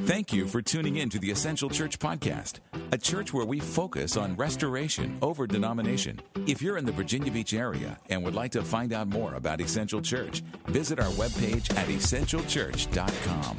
Thank you for tuning in to the Essential Church Podcast, a church where we focus on restoration over denomination. If you're in the Virginia Beach area and would like to find out more about Essential Church, visit our webpage at essentialchurch.com.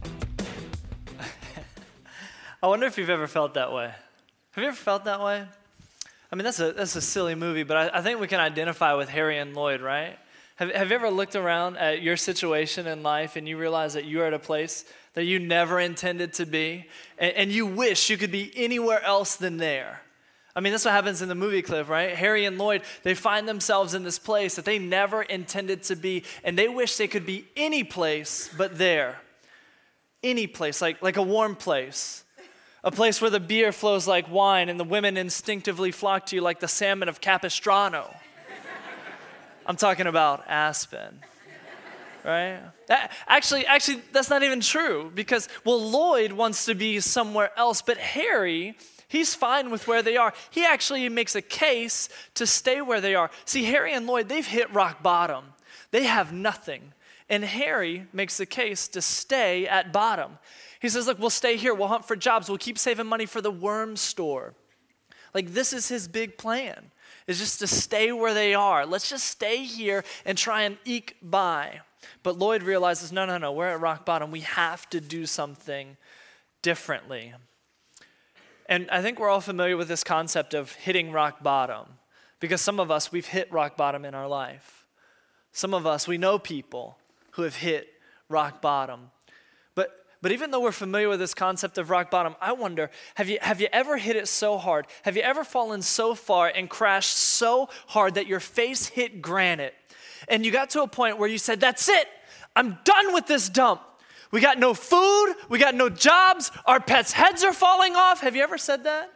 I wonder if you've ever felt that way. Have you ever felt that way? I mean, that's a silly movie, but I think we can identify with Harry and Lloyd, right? Have you ever looked around at your situation in life and you realize that you're at a place that you never intended to be, and you wish you could be anywhere else than there? I mean, that's what happens in the movie clip, right? Harry and Lloyd, they find themselves in this place that they never intended to be, and they wish they could be any place but there. Any place, like a warm place. A place where the beer flows like wine and the women instinctively flock to you like the salmon of Capistrano. I'm talking about Aspen, right? Actually, that's not even true because, Lloyd wants to be somewhere else, but Harry, he's fine with where they are. He actually makes a case to stay where they are. See, Harry and Lloyd, they've hit rock bottom. They have nothing. And Harry makes the case to stay at bottom. He says, look, we'll stay here. We'll hunt for jobs. We'll keep saving money for the worm store. Like, this is his big plan, is just to stay where they are. Let's just stay here and try and eke by. But Lloyd realizes, no, we're at rock bottom. We have to do something differently. And I think we're all familiar with this concept of hitting rock bottom because some of us, we've hit rock bottom in our life. Some of us, we know people who have hit rock bottom. But even though we're familiar with this concept of rock bottom, I wonder, have you ever hit it so hard? Have you ever fallen so far and crashed so hard that your face hit granite? And you got to a point where you said, that's it. I'm done with this dump. We got no food. We got no jobs. Our pets' heads are falling off. Have you ever said that?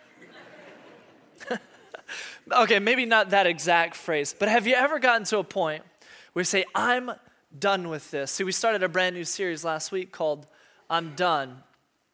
Okay, maybe not that exact phrase, but have you ever gotten to a point where you say, I'm done with this? See, we started a brand new series last week called I'm Done.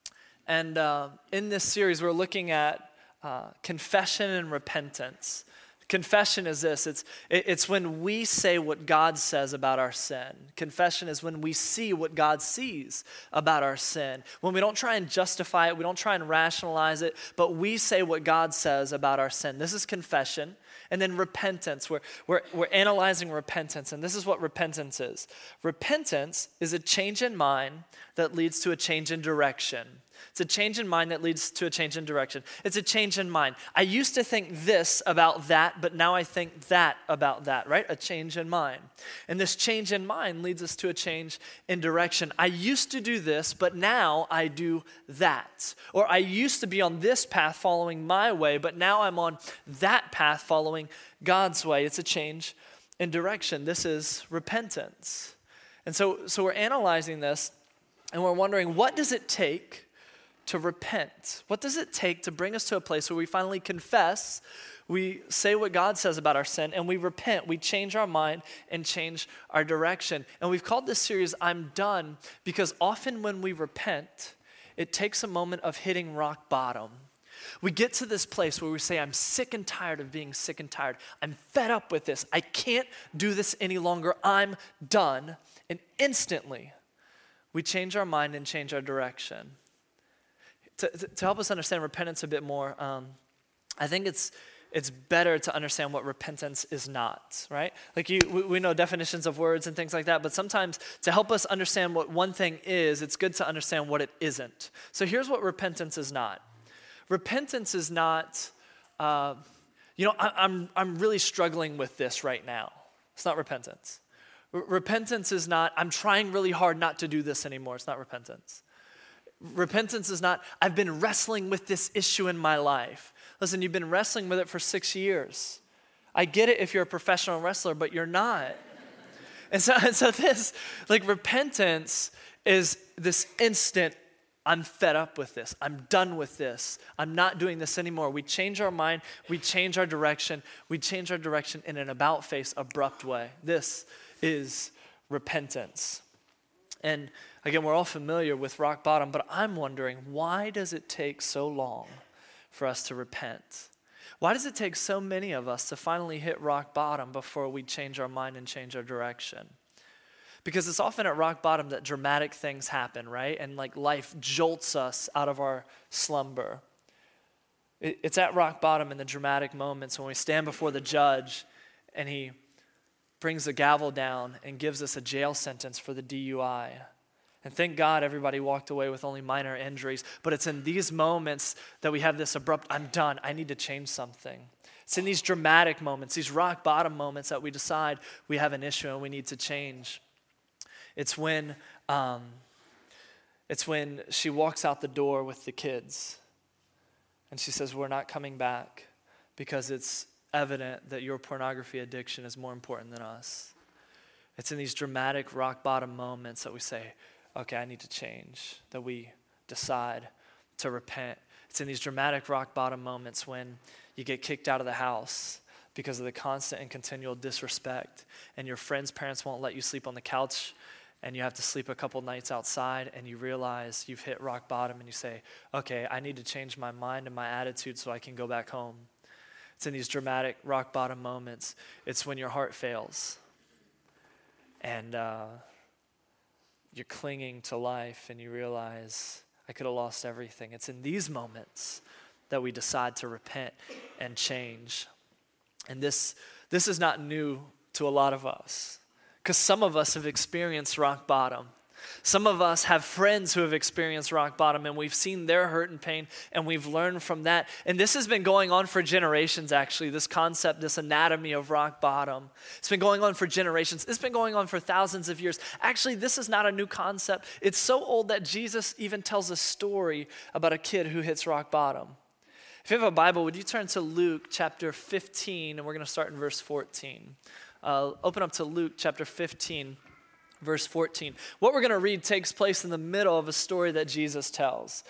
And in this series, we're looking at confession and repentance. Confession is this. It's when we say what God says about our sin. Confession is when we see what God sees about our sin. When we don't try and justify it, we don't try and rationalize it, but we say what God says about our sin. This is confession. And then repentance. We're analyzing repentance, and this is what repentance is. Repentance is a change in mind that leads to a change in direction. It's a change in mind that leads to a change in direction. It's a change in mind. I used to think this about that, but now I think that about that, right? A change in mind. And this change in mind leads us to a change in direction. I used to do this, but now I do that. Or I used to be on this path following my way, but now I'm on that path following God's way. It's a change in direction. This is repentance. And so we're analyzing this, and we're wondering, what does it take to repent? What does it take to bring us to a place where we finally confess, we say what God says about our sin, and we repent, we change our mind and change our direction? And we've called this series, I'm Done, because often when we repent, it takes a moment of hitting rock bottom. We get to this place where we say, I'm sick and tired of being sick and tired. I'm fed up with this. I can't do this any longer. I'm done. And instantly, we change our mind and change our direction. To help us understand repentance a bit more, I think it's better to understand what repentance is not, right? Like we know definitions of words and things like that, but sometimes to help us understand what one thing is, it's good to understand what it isn't. So here's what repentance is not. Repentance is not, I'm really struggling with this right now. It's not repentance. Repentance is not, I'm trying really hard not to do this anymore. It's not repentance. Repentance is not, I've been wrestling with this issue in my life. Listen, you've been wrestling with it for 6 years. I get it if you're a professional wrestler, but you're not. And so this, like repentance is this instant, I'm fed up with this. I'm done with this. I'm not doing this anymore. We change our mind. We change our direction. We change our direction in an about-face, abrupt way. This is repentance. And again, we're all familiar with rock bottom, but I'm wondering, why does it take so long for us to repent? Why does it take so many of us to finally hit rock bottom before we change our mind and change our direction? Because it's often at rock bottom that dramatic things happen, right? And like life jolts us out of our slumber. It's at rock bottom in the dramatic moments when we stand before the judge and he brings the gavel down and gives us a jail sentence for the DUI. And thank God everybody walked away with only minor injuries. But it's in these moments that we have this abrupt, I'm done, I need to change something. It's in these dramatic moments, these rock bottom moments that we decide we have an issue and we need to change. It's when she walks out the door with the kids and she says, we're not coming back because it's evident that your pornography addiction is more important than us. It's in these dramatic rock bottom moments that we say, okay, I need to change, that we decide to repent. It's in these dramatic rock bottom moments when you get kicked out of the house because of the constant and continual disrespect, and your friends' parents won't let you sleep on the couch, and you have to sleep a couple nights outside, and you realize you've hit rock bottom, and you say, okay, I need to change my mind and my attitude so I can go back home. It's in these dramatic rock bottom moments. It's when your heart fails, and you're clinging to life, and you realize, I could have lost everything. It's in these moments that we decide to repent and change. And this is not new to a lot of us, because some of us have experienced rock bottom. Some of us have friends who have experienced rock bottom, and we've seen their hurt and pain, and we've learned from that. And this has been going on for generations, actually, this concept, this anatomy of rock bottom. It's been going on for generations. It's been going on for thousands of years. Actually, this is not a new concept. It's so old that Jesus even tells a story about a kid who hits rock bottom. If you have a Bible, would you turn to Luke chapter 15, and we're going to start in verse 14. Open up to Luke chapter 15. Verse 14. What we're going to read takes place in the middle of a story that Jesus tells.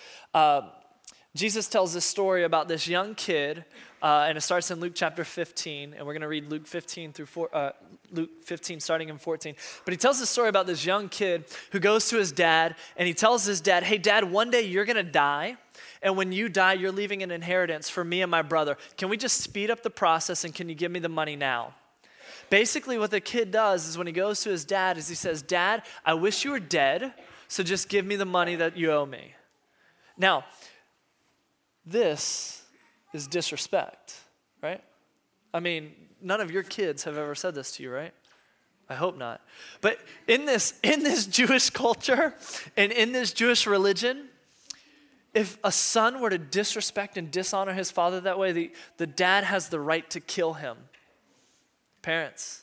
Jesus tells this story about this young kid, and it starts in Luke chapter 15, and we're going to read Luke 15 starting in 14. But he tells this story about this young kid who goes to his dad, and he tells his dad, hey, Dad, one day you're going to die, and when you die, you're leaving an inheritance for me and my brother. Can we just speed up the process, and can you give me the money now? Basically, what the kid does is when he goes to his dad is he says, Dad, I wish you were dead, so just give me the money that you owe me. Now, this is disrespect, right? I mean, none of your kids have ever said this to you, right? I hope not. But in this Jewish culture and in this Jewish religion, if a son were to disrespect and dishonor his father that way, the dad has the right to kill him. Parents,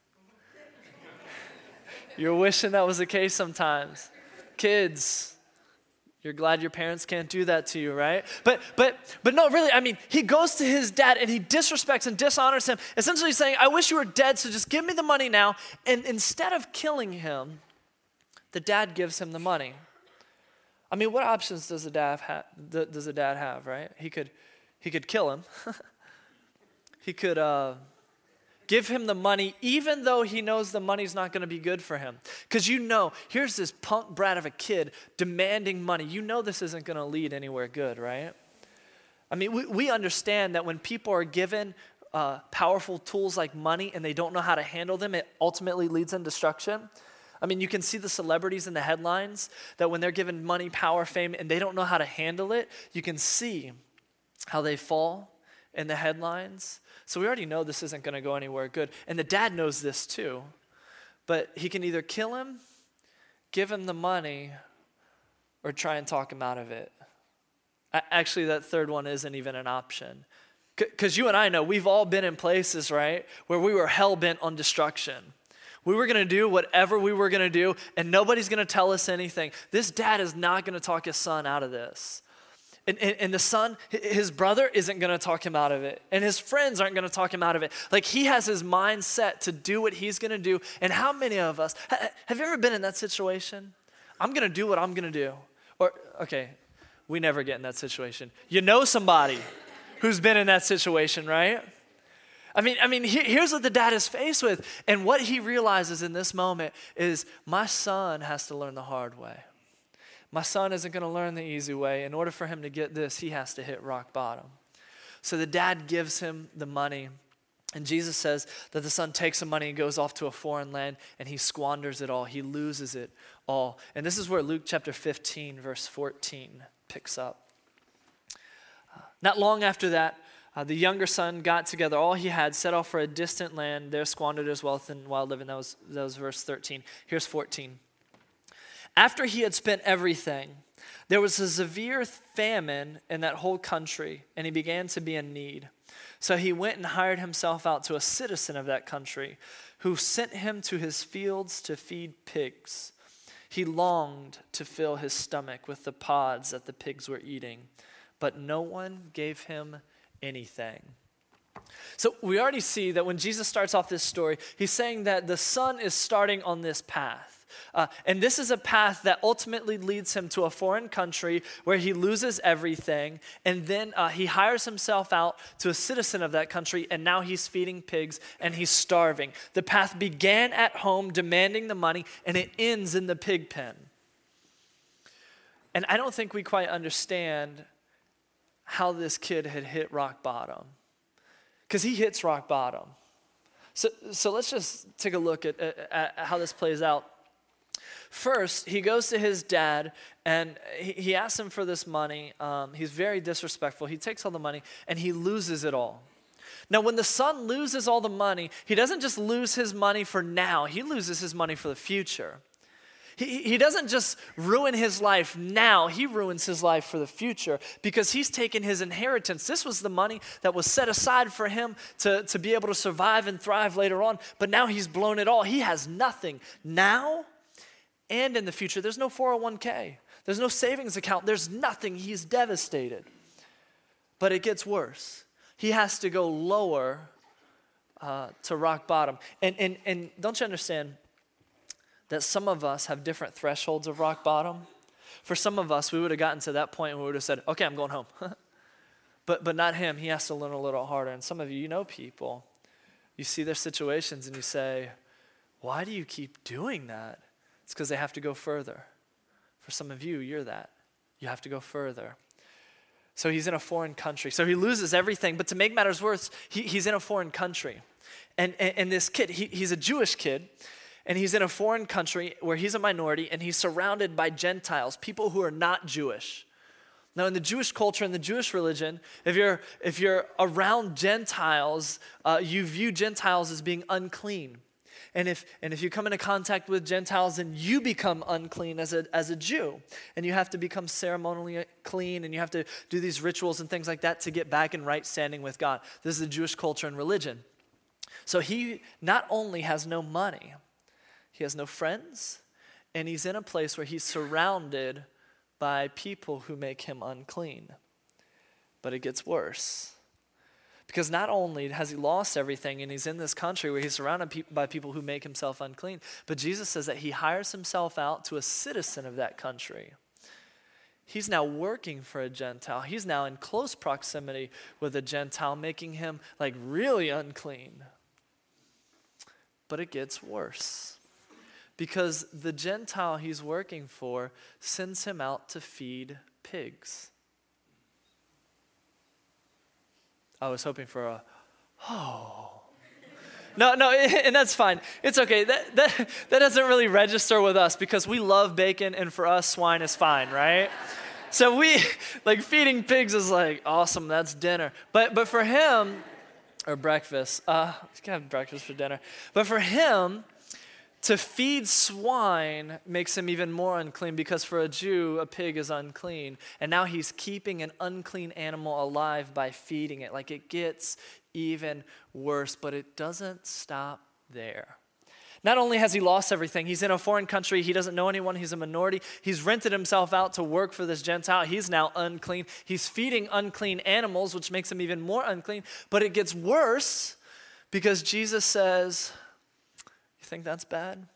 you're wishing that was the case sometimes. Kids, you're glad your parents can't do that to you, right? But no, really, I mean, he goes to his dad and he disrespects and dishonors him, essentially saying, I wish you were dead, so just give me the money now. And instead of killing him, the dad gives him the money. I mean, what options does the dad have, right? He could kill him. He could give him the money, even though he knows the money's not going to be good for him. Because here's this punk brat of a kid demanding money. You know this isn't going to lead anywhere good, right? I mean, we understand that when people are given powerful tools like money and they don't know how to handle them, it ultimately leads in destruction. I mean, you can see the celebrities in the headlines that when they're given money, power, fame, and they don't know how to handle it, you can see how they fall in the headlines. So we already know this isn't going to go anywhere good. And the dad knows this too. But he can either kill him, give him the money, or try and talk him out of it. Actually, that third one isn't even an option. Because you and I know we've all been in places, right, where we were hell-bent on destruction. We were going to do whatever we were going to do, and nobody's going to tell us anything. This dad is not going to talk his son out of this. And the son, his brother isn't going to talk him out of it. And his friends aren't going to talk him out of it. Like, he has his mind set to do what he's going to do. And how many of us, have you ever been in that situation? I'm going to do what I'm going to do. Or, okay, we never get in that situation. You know somebody who's been in that situation, right? I mean, here's what the dad is faced with. And what he realizes in this moment is, my son has to learn the hard way. My son isn't going to learn the easy way. In order for him to get this, he has to hit rock bottom. So the dad gives him the money, And Jesus says that the son takes the money and goes off to a foreign land and he squanders it all. He loses it all. And this is where Luke chapter 15, verse 14 picks up. Not long after that, the younger son got together all he had, set off for a distant land, there squandered his wealth in wild living. That was verse 13. Here's 14. After he had spent everything, there was a severe famine in that whole country, and he began to be in need. So he went and hired himself out to a citizen of that country, who sent him to his fields to feed pigs. He longed to fill his stomach with the pods that the pigs were eating, but no one gave him anything. So we already see that when Jesus starts off this story, he's saying that the son is starting on this path. And this is a path that ultimately leads him to a foreign country where he loses everything. And then he hires himself out to a citizen of that country, and now he's feeding pigs and he's starving. The path began at home demanding the money, and it ends in the pig pen. And I don't think we quite understand how this kid had hit rock bottom, because he hits rock bottom. So let's just take a look at how this plays out. First, he goes to his dad and he asks him for this money. He's very disrespectful. He takes all the money and he loses it all. Now, when the son loses all the money, he doesn't just lose his money for now. He loses his money for the future. He doesn't just ruin his life now. He ruins his life for the future because he's taken his inheritance. This was the money that was set aside for him to be able to survive and thrive later on. But now he's blown it all. He has nothing now and in the future. There's no 401k. There's no savings account. There's nothing. He's devastated. But it gets worse. He has to go lower to rock bottom. And don't you understand that some of us have different thresholds of rock bottom? For some of us, we would have gotten to that point where we would have said, okay, I'm going home. But not him. He has to learn a little harder. And some of you know people. You see their situations and you say, why do you keep doing that? It's because they have to go further. For some of you, you're that. You have to go further. So he's in a foreign country. So he loses everything. But to make matters worse, he's in a foreign country. And this kid, he's a Jewish kid. And he's in a foreign country where he's a minority. And he's surrounded by Gentiles, people who are not Jewish. Now, in the Jewish culture, in the Jewish religion, if you're around Gentiles, you view Gentiles as being unclean. And if you come into contact with Gentiles, then you become unclean as a Jew. And you have to become ceremonially clean, and you have to do these rituals and things like that to get back in right standing with God. This is the Jewish culture and religion. So he not only has no money, he has no friends, and he's in a place where he's surrounded by people who make him unclean. But it gets worse. Because not only has he lost everything and he's in this country where he's surrounded by people who make himself unclean, but Jesus says that he hires himself out to a citizen of that country. He's now working for a Gentile. He's now in close proximity with a Gentile, making him like really unclean. But it gets worse. Because the Gentile he's working for sends him out to feed pigs. I was hoping for a, oh. No, and that's fine. It's okay. That doesn't really register with us because we love bacon, and for us, swine is fine, right? So we, like, feeding pigs is like, awesome, that's dinner. But for him, or breakfast, you can have breakfast for dinner. But for him, to feed swine makes him even more unclean because for a Jew, a pig is unclean. And now he's keeping an unclean animal alive by feeding it. Like, it gets even worse, but it doesn't stop there. Not only has he lost everything, he's in a foreign country, he doesn't know anyone, he's a minority. He's rented himself out to work for this Gentile. He's now unclean. He's feeding unclean animals, which makes him even more unclean. But it gets worse because Jesus says, you think that's bad?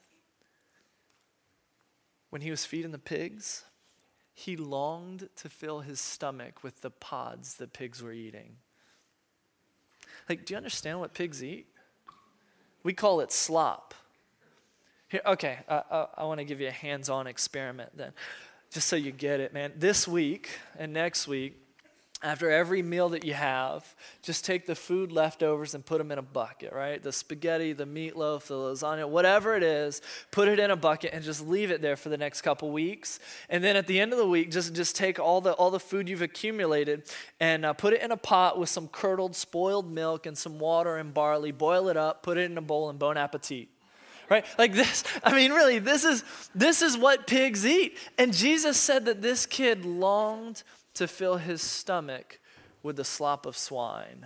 When he was feeding the pigs, he longed to fill his stomach with the pods the pigs were eating. Like, do you understand what pigs eat? We call it slop. Here, okay, I want to give you a hands-on experiment then, just so you get it, man. This week and next week, after every meal that you have, just take the food leftovers and put them in a bucket, right? The spaghetti, the meatloaf, the lasagna, whatever it is, put it in a bucket and just leave it there for the next couple weeks. And then at the end of the week, just take all the food you've accumulated and put it in a pot with some curdled, spoiled milk and some water and barley. Boil it up, put it in a bowl, and bon appetit. Right? Like this, I mean, really, this is what pigs eat. And Jesus said that this kid longed to fill his stomach with the slop of swine.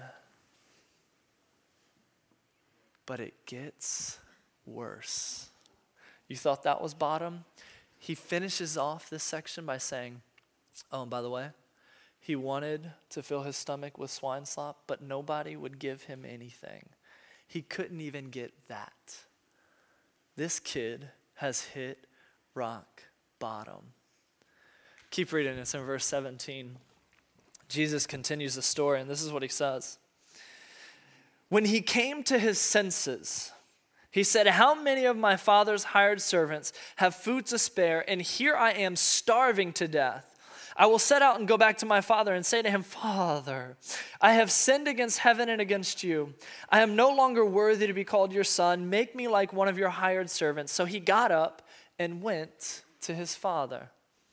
But it gets worse. You thought that was bottom? He finishes off this section by saying, oh, and by the way, he wanted to fill his stomach with swine slop, but nobody would give him anything. He couldn't even get that. This kid has hit rock bottom. Keep reading. It's in verse 17. Jesus continues the story, and this is what he says. When he came to his senses, he said, how many of my father's hired servants have food to spare, and here I am starving to death? I will set out and go back to my father and say to him, Father, I have sinned against heaven and against you. I am no longer worthy to be called your son. Make me like one of your hired servants. So he got up and went to his father.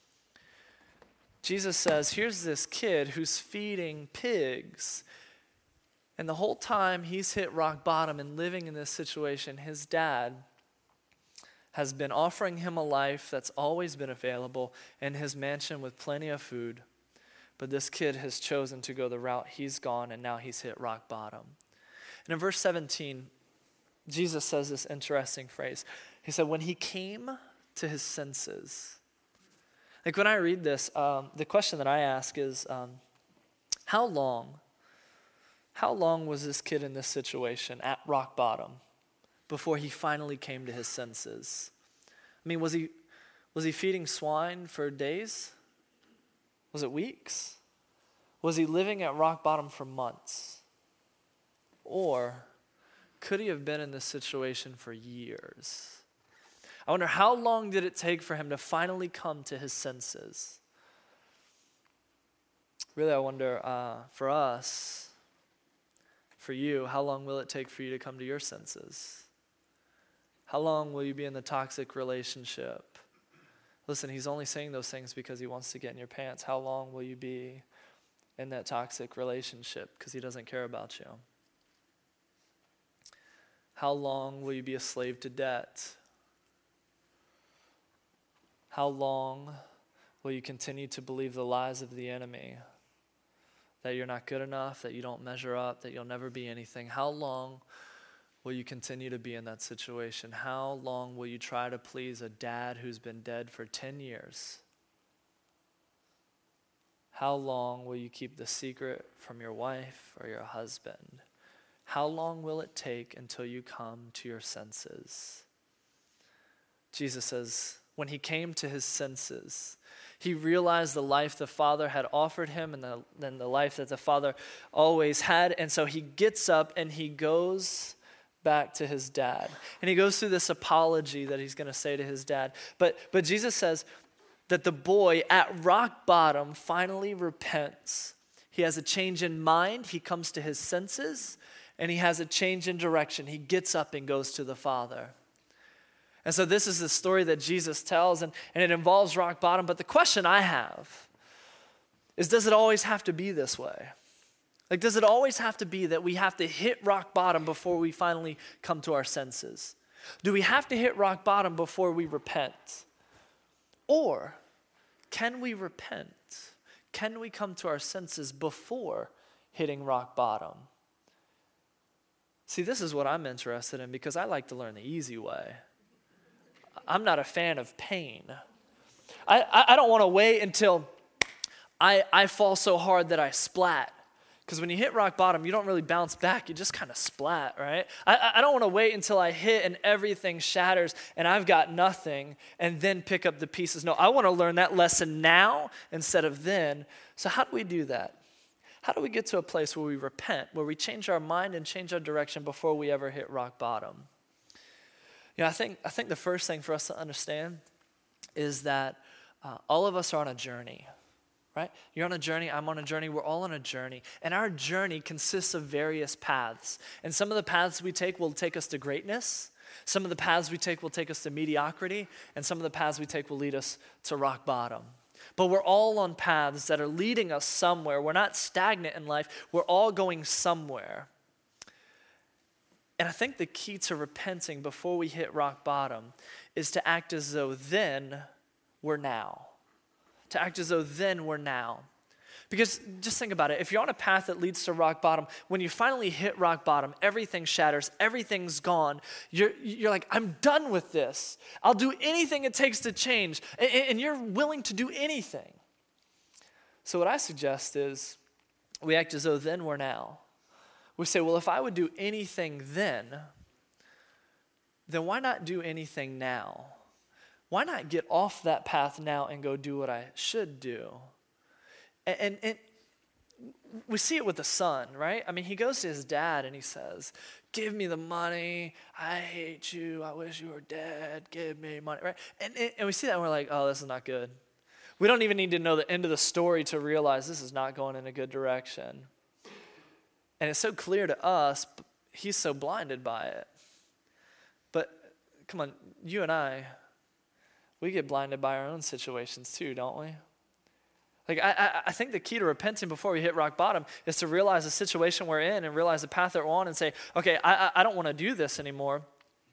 Jesus says, here's this kid who's feeding pigs. And the whole time he's hit rock bottom and living in this situation, his dad has been offering him a life that's always been available in his mansion with plenty of food. But this kid has chosen to go the route he's gone, and now he's hit rock bottom. And in verse 17, Jesus says this interesting phrase. He said, when he came to his senses. Like when I read this, the question that I ask is, how long was this kid in this situation at rock bottom before he finally came to his senses? I mean, was he feeding swine for days? Was it weeks? Was he living at rock bottom for months? Or could he have been in this situation for years? I wonder, how long did it take for him to finally come to his senses? Really, I wonder, for us, for you, how long will it take for you to come to your senses? How long will you be in the toxic relationship? Listen, he's only saying those things because he wants to get in your pants. How long will you be in that toxic relationship because he doesn't care about you? How long will you be a slave to debt? How long will you continue to believe the lies of the enemy? That you're not good enough, that you don't measure up, that you'll never be anything. How long will you continue to be in that situation? How long will you try to please a dad who's been dead for 10 years? How long will you keep the secret from your wife or your husband? How long will it take until you come to your senses? Jesus says, when he came to his senses, he realized the life the Father had offered him and then the life that the Father always had. And so he gets up and he goes back to his dad. And he goes through this apology that he's going to say to his dad. But Jesus says that the boy at rock bottom finally repents. He has a change in mind. He comes to his senses and he has a change in direction. He gets up and goes to the Father. And so this is the story that Jesus tells, and it involves rock bottom. But the question I have is, does it always have to be this way? Like, does it always have to be that we have to hit rock bottom before we finally come to our senses? Do we have to hit rock bottom before we repent? Or can we repent? Can we come to our senses before hitting rock bottom? See, this is what I'm interested in because I like to learn the easy way. I'm not a fan of pain. I don't want to wait until I fall so hard that I splat. Because when you hit rock bottom, you don't really bounce back. You just kind of splat, right? I don't want to wait until I hit and everything shatters and I've got nothing and then pick up the pieces. No, I want to learn that lesson now instead of then. So how do we do that? How do we get to a place where we repent, where we change our mind and change our direction before we ever hit rock bottom? You know, I think the first thing for us to understand is that all of us are on a journey. right? You're on a journey, I'm on a journey, we're all on a journey. And our journey consists of various paths. And some of the paths we take will take us to greatness. Some of the paths we take will take us to mediocrity. And some of the paths we take will lead us to rock bottom. But we're all on paths that are leading us somewhere. We're not stagnant in life. We're all going somewhere. And I think the key to repenting before we hit rock bottom is to act as though then we're now. To act as though then we're now. Because just think about it. If you're on a path that leads to rock bottom, when you finally hit rock bottom, everything shatters, everything's gone. You're like, I'm done with this. I'll do anything it takes to change. And you're willing to do anything. So what I suggest is we act as though then we're now. We say, well, if I would do anything then why not do anything now? Why not get off that path now and go do what I should do? And we see it with the son, right? I mean, he goes to his dad and he says, give me the money. I hate you. I wish you were dead. Give me money, right? And we see that and we're like, oh, this is not good. We don't even need to know the end of the story to realize this is not going in a good direction. And it's so clear to us, but he's so blinded by it. But come on, you and I, we get blinded by our own situations too, don't we? Like I think the key to repenting before we hit rock bottom is to realize the situation we're in and realize the path that we're on and say, okay, I don't want to do this anymore.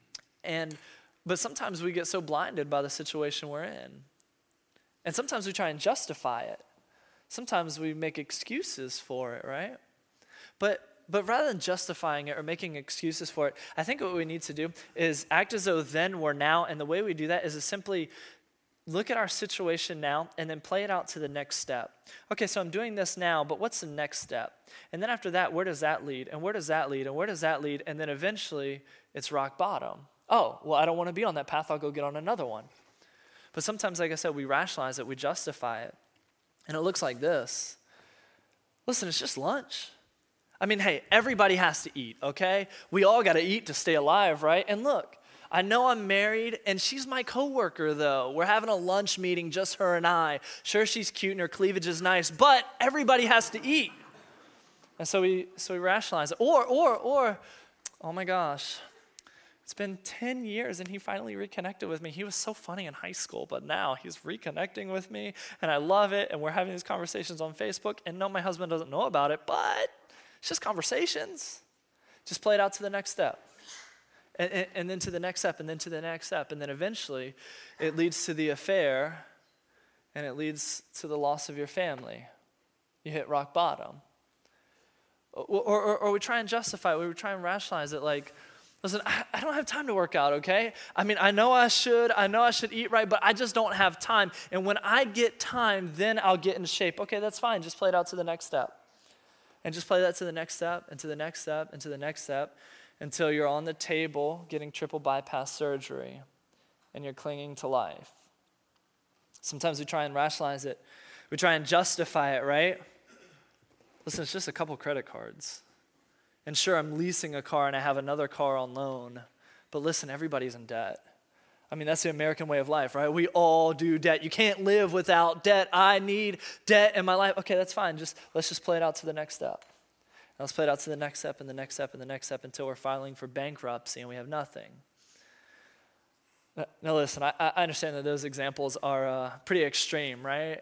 But sometimes we get so blinded by the situation we're in. And sometimes we try and justify it. Sometimes we make excuses for it, right? But rather than justifying it or making excuses for it, I think what we need to do is act as though then we're now. And the way we do that is to simply look at our situation now and then play it out to the next step. Okay, so I'm doing this now, but what's the next step? And then after that, where does that lead? And where does that lead? And where does that lead? And then eventually, it's rock bottom. Oh, well, I don't want to be on that path. I'll go get on another one. But sometimes, like I said, we rationalize it. We justify it. And it looks like this. Listen, it's just lunch. I mean, hey, everybody has to eat, okay? We all got to eat to stay alive, right? And look, I know I'm married, and she's my coworker, though. We're having a lunch meeting, just her and I. Sure, she's cute and her cleavage is nice, but everybody has to eat. And so we rationalize it. Or, oh my gosh, it's been 10 years, and he finally reconnected with me. He was so funny in high school, but now he's reconnecting with me, and I love it, and we're having these conversations on Facebook, and no, my husband doesn't know about it, but it's just conversations. Just play it out to the next step. And then to the next step, and then to the next step. And then eventually, it leads to the affair, and it leads to the loss of your family. You hit rock bottom. Or we try and justify it. We try and rationalize it like, listen, I don't have time to work out, okay? I mean, I know I should eat right, but I just don't have time. And when I get time, then I'll get in shape. Okay, that's fine. Just play it out to the next step. And just play that to the next step, and to the next step, and to the next step, until you're on the table getting triple bypass surgery, and you're clinging to life. Sometimes we try and rationalize it. We try and justify it, right? Listen, it's just a couple credit cards. And sure, I'm leasing a car, and I have another car on loan. But listen, everybody's in debt. I mean, that's the American way of life, right? We all do debt. You can't live without debt. I need debt in my life. Okay, that's fine. Let's just play it out to the next step. And let's play it out to the next step and the next step and the next step until we're filing for bankruptcy and we have nothing. Now listen, I understand that those examples are pretty extreme, right?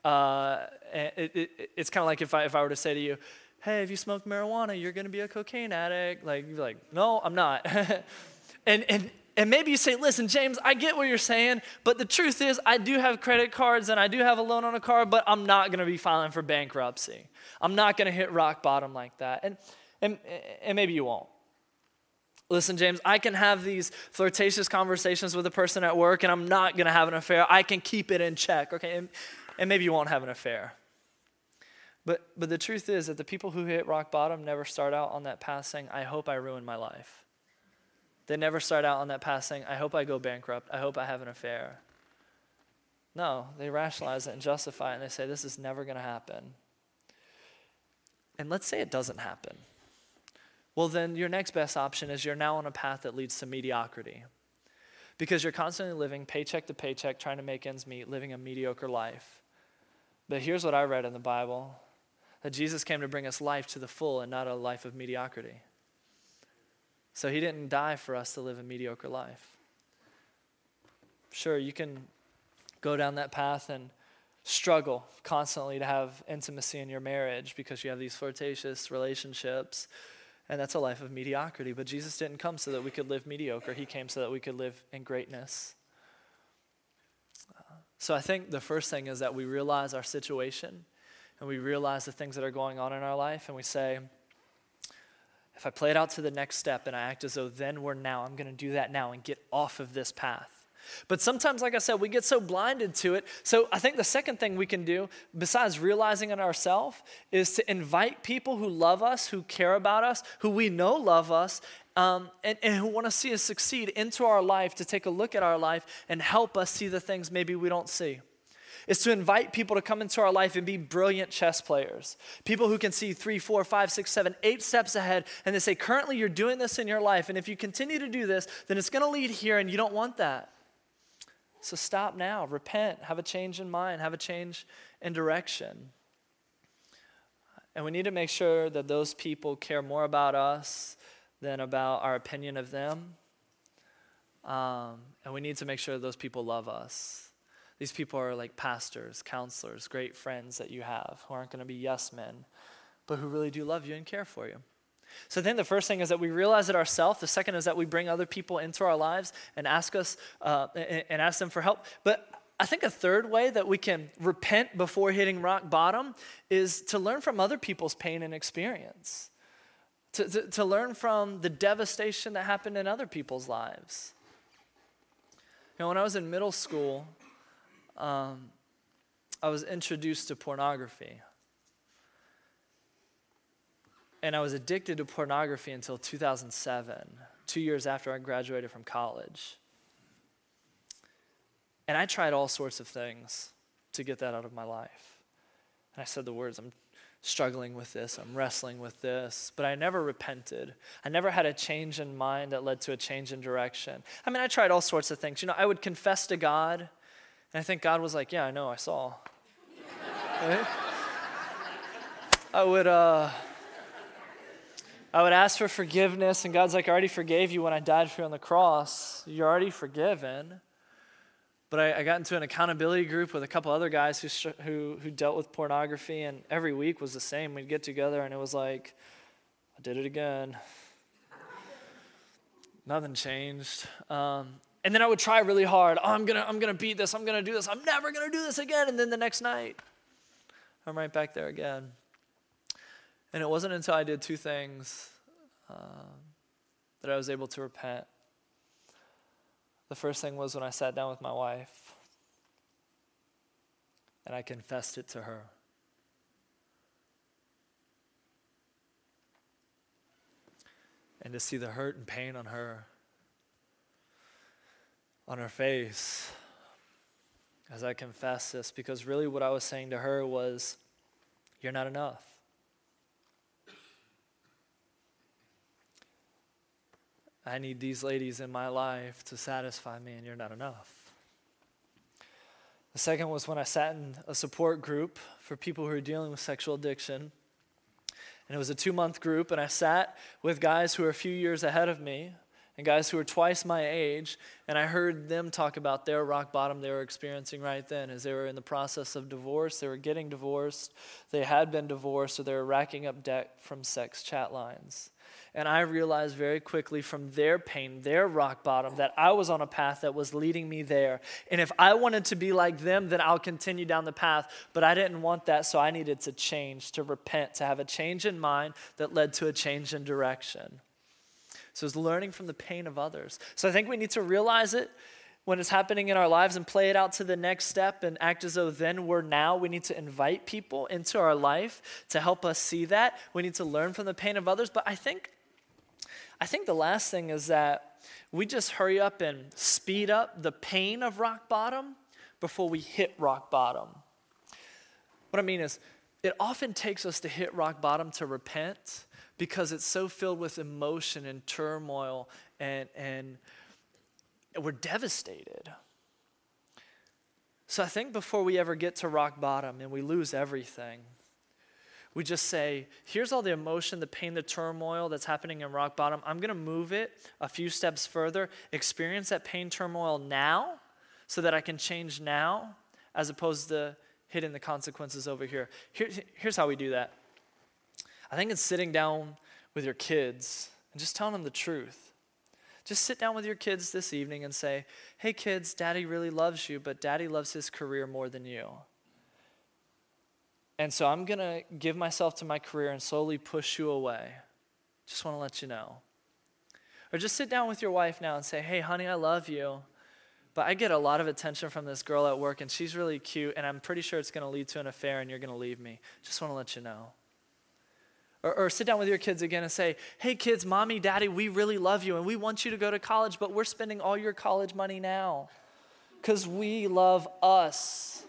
It's kind of like if I were to say to you, hey, if you smoke marijuana, you're going to be a cocaine addict. Like, you're like, no, I'm not. And maybe you say, listen, James, I get what you're saying, but the truth is I do have credit cards and I do have a loan on a car, but I'm not going to be filing for bankruptcy. I'm not going to hit rock bottom like that. And maybe you won't. Listen, James, I can have these flirtatious conversations with a person at work and I'm not going to have an affair. I can keep it in check, okay? And maybe you won't have an affair. But the truth is that the people who hit rock bottom never start out on that path saying, I hope I ruin my life. They never start out on that path saying, I hope I go bankrupt. I hope I have an affair. No, they rationalize it and justify it, and they say, this is never going to happen. And let's say it doesn't happen. Well, then your next best option is you're now on a path that leads to mediocrity. Because you're constantly living paycheck to paycheck, trying to make ends meet, living a mediocre life. But here's what I read in the Bible, that Jesus came to bring us life to the full and not a life of mediocrity. So he didn't die for us to live a mediocre life. Sure, you can go down that path and struggle constantly to have intimacy in your marriage because you have these flirtatious relationships, and that's a life of mediocrity. But Jesus didn't come so that we could live mediocre. He came so that we could live in greatness. So I think the first thing is that we realize our situation and we realize the things that are going on in our life, and we say, if I play it out to the next step and I act as though then we're now, I'm going to do that now and get off of this path. But sometimes, like I said, we get so blinded to it. So I think the second thing we can do, besides realizing it ourselves, is to invite people who love us, who care about us, who we know love us, and who want to see us succeed into our life, to take a look at our life and help us see the things maybe we don't see. Is to invite people to come into our life and be brilliant chess players. People who can see 3, 4, 5, 6, 7, 8 steps ahead, and they say, currently you're doing this in your life, and if you continue to do this, then it's going to lead here, and you don't want that. So stop now, repent, have a change in mind, have a change in direction. And we need to make sure that those people care more about us than about our opinion of them. And we need to make sure those people love us. These people are like pastors, counselors, great friends that you have who aren't going to be yes men, but who really do love you and care for you. So then the first thing is that we realize it ourselves. The second is that we bring other people into our lives and ask them for help. But I think a third way that we can repent before hitting rock bottom is to learn from other people's pain and experience. To learn from the devastation that happened in other people's lives. You know, when I was in middle school, I was introduced to pornography. And I was addicted to pornography until 2007, 2 years after I graduated from college. And I tried all sorts of things to get that out of my life. And I said the words, I'm struggling with this, I'm wrestling with this, but I never repented. I never had a change in mind that led to a change in direction. I mean, I tried all sorts of things. You know, I would confess to God, and I think God was like, yeah, I know, I saw. Right? I would ask for forgiveness, and God's like, I already forgave you when I died for you on the cross. You're already forgiven. But I got into an accountability group with a couple other guys who dealt with pornography, and every week was the same. We'd get together, and it was like, I did it again. Nothing changed. And then I would try really hard. Oh, I'm gonna beat this. I'm gonna do this. I'm never gonna do this again. And then the next night, I'm right back there again. And it wasn't until I did two things that I was able to repent. The first thing was when I sat down with my wife and I confessed it to her. And to see the hurt and pain on her face as I confessed this, because really what I was saying to her was, you're not enough. I need these ladies in my life to satisfy me, and you're not enough. The second was when I sat in a support group for people who are dealing with sexual addiction. And it was a 2-month group, and I sat with guys who were a few years ahead of me and guys who were twice my age, and I heard them talk about their rock bottom they were experiencing right then as they were in the process of divorce, they were getting divorced, they had been divorced, or they were racking up debt from sex chat lines. And I realized very quickly from their pain, their rock bottom, that I was on a path that was leading me there. And if I wanted to be like them, then I'll continue down the path. But I didn't want that, so I needed to change, to repent, to have a change in mind that led to a change in direction. So it's learning from the pain of others. So I think we need to realize it when it's happening in our lives and play it out to the next step and act as though then we're now. We need to invite people into our life to help us see that. We need to learn from the pain of others. But I think the last thing is that we just hurry up and speed up the pain of rock bottom before we hit rock bottom. What I mean is, it often takes us to hit rock bottom to repent because it's so filled with emotion and turmoil and we're devastated. So I think before we ever get to rock bottom and we lose everything, we just say, here's all the emotion, the pain, the turmoil that's happening in rock bottom. I'm going to move it a few steps further, experience that pain, turmoil now so that I can change now as opposed to hitting the consequences over here. Here's how we do that. I think it's sitting down with your kids and just telling them the truth. Just sit down with your kids this evening and say, hey kids, Daddy really loves you, but Daddy loves his career more than you. And so I'm going to give myself to my career and slowly push you away. Just want to let you know. Or just sit down with your wife now and say, hey honey, I love you, but I get a lot of attention from this girl at work and she's really cute and I'm pretty sure it's going to lead to an affair and you're going to leave me. Just want to let you know. Or sit down with your kids again and say, hey kids, mommy, daddy, we really love you and we want you to go to college, but we're spending all your college money now because we love us.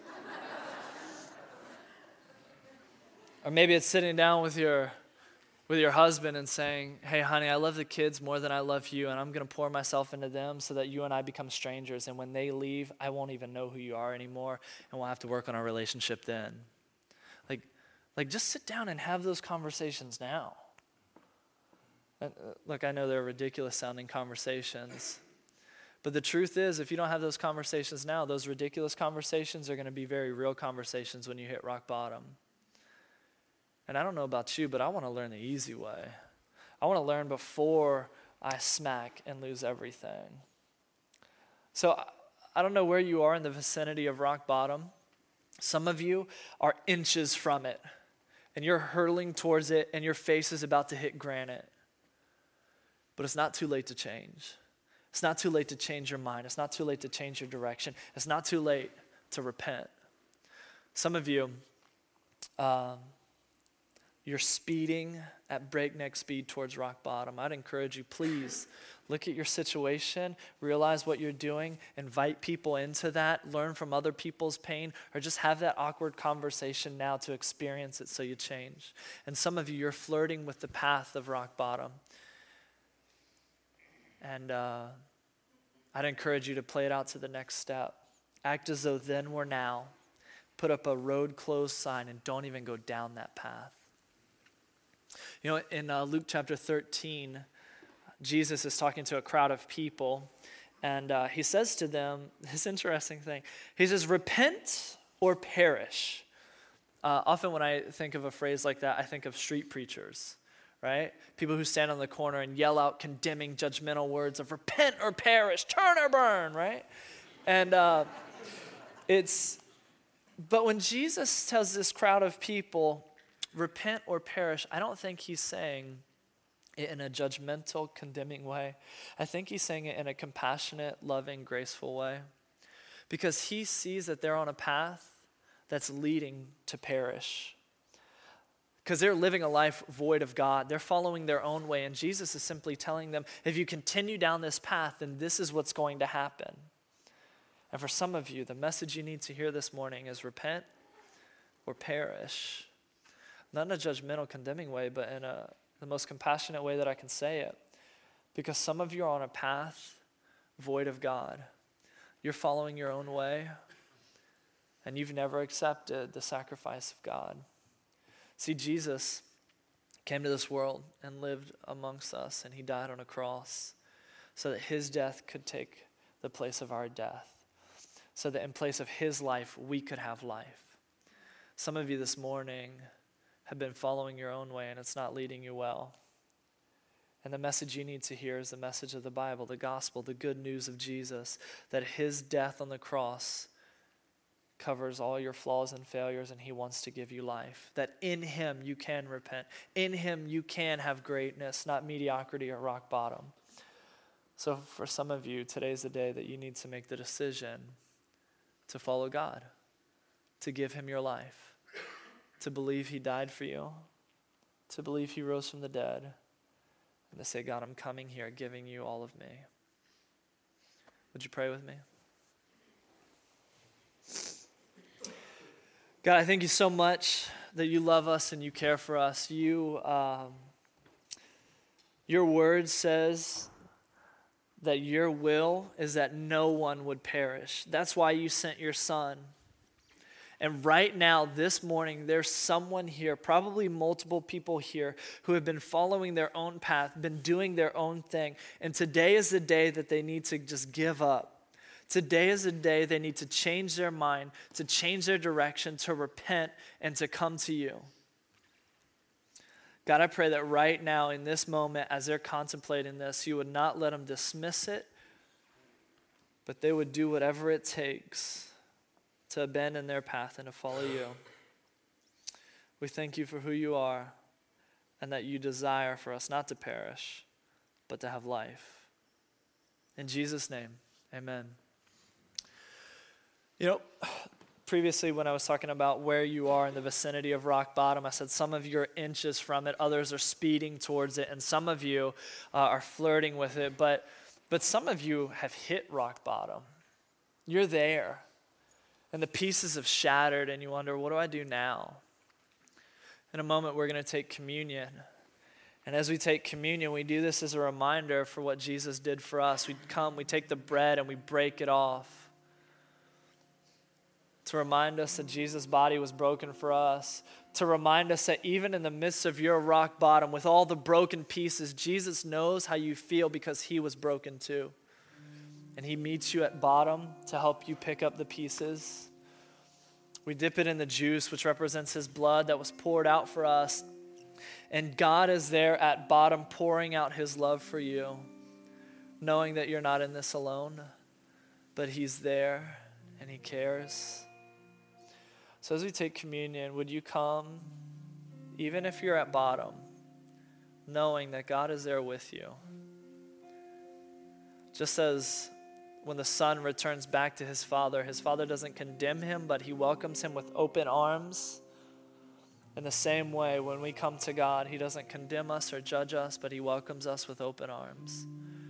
Or maybe it's sitting down with your husband and saying, hey honey, I love the kids more than I love you and I'm going to pour myself into them so that you and I become strangers and when they leave, I won't even know who you are anymore and we'll have to work on our relationship then. Like just sit down and have those conversations now. And, look, I know they're ridiculous sounding conversations, but the truth is if you don't have those conversations now, those ridiculous conversations are going to be very real conversations when you hit rock bottom. And I don't know about you, but I want to learn the easy way. I want to learn before I smack and lose everything. So I don't know where you are in the vicinity of rock bottom. Some of you are inches from it, and you're hurtling towards it, and your face is about to hit granite. But it's not too late to change. It's not too late to change your mind. It's not too late to change your direction. It's not too late to repent. Some of you, you're speeding at breakneck speed towards rock bottom. I'd encourage you, please look at your situation, realize what you're doing, invite people into that, learn from other people's pain, or just have that awkward conversation now to experience it so you change. And some of you, you're flirting with the path of rock bottom. And I'd encourage you to play it out to the next step. Act as though then we're now. Put up a road closed sign and don't even go down that path. You know, in Luke chapter 13, Jesus is talking to a crowd of people, and he says to them this interesting thing. He says, repent or perish. Often when I think of a phrase like that, I think of street preachers, right? People who stand on the corner and yell out condemning, judgmental words of repent or perish, turn or burn, right? And but when Jesus tells this crowd of people, repent or perish, I don't think he's saying it in a judgmental, condemning way. I think he's saying it in a compassionate, loving, graceful way. Because he sees that they're on a path that's leading to perish. Because they're living a life void of God. They're following their own way. And Jesus is simply telling them, if you continue down this path, then this is what's going to happen. And for some of you, the message you need to hear this morning is repent or perish. Not in a judgmental, condemning way, but in the most compassionate way that I can say it. Because some of you are on a path void of God. You're following your own way, and you've never accepted the sacrifice of God. See, Jesus came to this world and lived amongst us, and he died on a cross so that his death could take the place of our death, so that in place of his life, we could have life. Some of you this morning have been following your own way and it's not leading you well. And the message you need to hear is the message of the Bible, the gospel, the good news of Jesus, that his death on the cross covers all your flaws and failures and he wants to give you life. That in him you can repent. In him you can have greatness, not mediocrity or rock bottom. So for some of you, today's the day that you need to make the decision to follow God, to give him your life, to believe he died for you, to believe he rose from the dead, and to say, God, I'm coming here giving you all of me. Would you pray with me? God, I thank you so much that you love us and you care for us. Your word says that your will is that no one would perish. That's why you sent your son. And right now, this morning, there's someone here, probably multiple people here, who have been following their own path, been doing their own thing. And today is the day that they need to just give up. Today is the day they need to change their mind, to change their direction, to repent, and to come to you. God, I pray that right now in this moment, as they're contemplating this, you would not let them dismiss it, but they would do whatever it takes to abandon their path and to follow you. We thank you for who you are and that you desire for us not to perish, but to have life. In Jesus' name, amen. You know, previously when I was talking about where you are in the vicinity of rock bottom, I said some of you are inches from it, others are speeding towards it, and some of you are flirting with it, but some of you have hit rock bottom. You're there, and the pieces have shattered, and you wonder, what do I do now? In a moment, we're going to take communion. And as we take communion, we do this as a reminder for what Jesus did for us. We come, we take the bread, and we break it off to remind us that Jesus' body was broken for us, to remind us that even in the midst of your rock bottom, with all the broken pieces, Jesus knows how you feel because he was broken too. And he meets you at bottom to help you pick up the pieces. We dip it in the juice, which represents his blood that was poured out for us. And God is there at bottom pouring out his love for you, knowing that you're not in this alone, but he's there and he cares. So as we take communion, would you come, even if you're at bottom, knowing that God is there with you? Just as when the son returns back to his father doesn't condemn him, but he welcomes him with open arms. In the same way, when we come to God, he doesn't condemn us or judge us, but he welcomes us with open arms.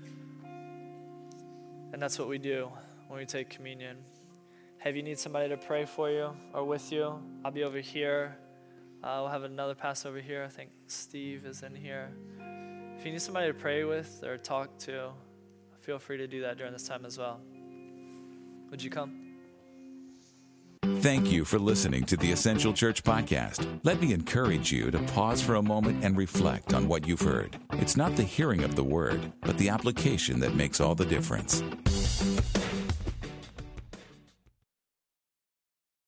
And that's what we do when we take communion. Hey, if you need somebody to pray for you or with you, I'll be over here. We'll have another Passover here. I think Steve is in here. If you need somebody to pray with or talk to, feel free to do that during this time as well. Would you come? Thank you for listening to the Essential Church Podcast. Let me encourage you to pause for a moment and reflect on what you've heard. It's not the hearing of the word, but the application that makes all the difference.